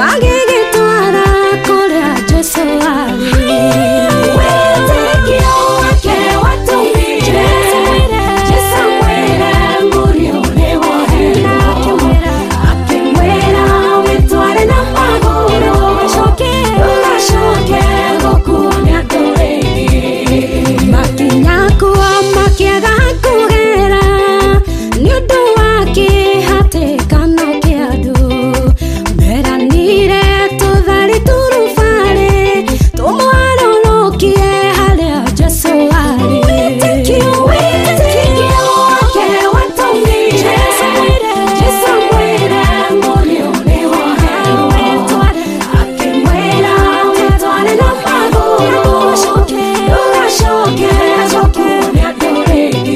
magĩgĩtwara kũrĩa Jesũ arĩ. Wĩtĩkio wake watũmire Jesũ mwĩre mũriũ nĩ woherwo, akĩmwĩra wĩtware na magũrũ, ndũgacoke gũkuona ndũrĩngĩ. Makinya kuo makĩaga kũgera nĩũndũ wa kĩhatĩkano kĩa andũ, meranire tũthari tũrubarĩ tũmwarũrũkie harĩa Jesũ arĩ. Wĩtĩkio wake watũmire Jesũ mwĩre mũriũ nĩ woherwo, akĩmwĩra wĩtware na magũrũ, ndũgacoke gũkuona ndũrĩngĩ.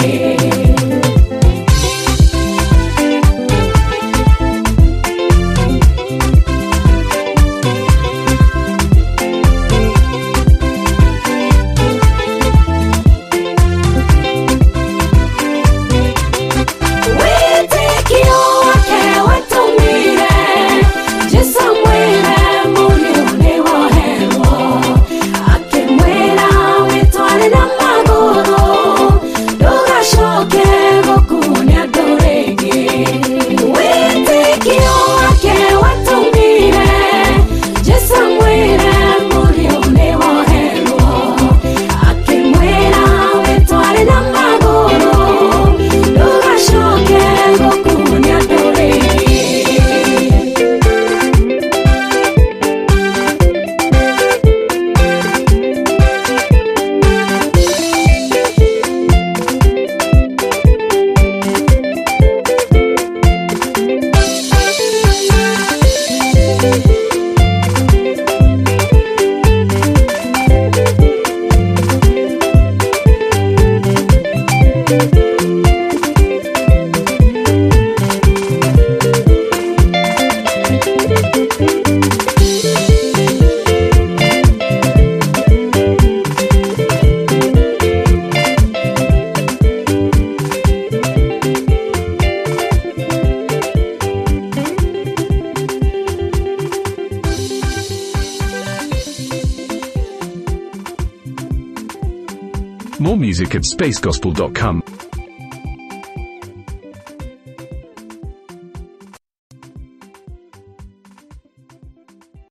Wĩtĩkio wake watũmire Jesũ mwĩre mũriũ nĩ woherwo, akĩmwĩra wĩtware na magũrũ, ndũgacoke gũkuona ndũrĩngĩ. Wĩtĩkio wake watũmire Jesũ mwĩre mũriũ nĩ woherwo, akĩmwĩra wĩtware na magũrũ, ndũgacoke gũkuona ndũrĩngĩ. More music at spacegospel.com.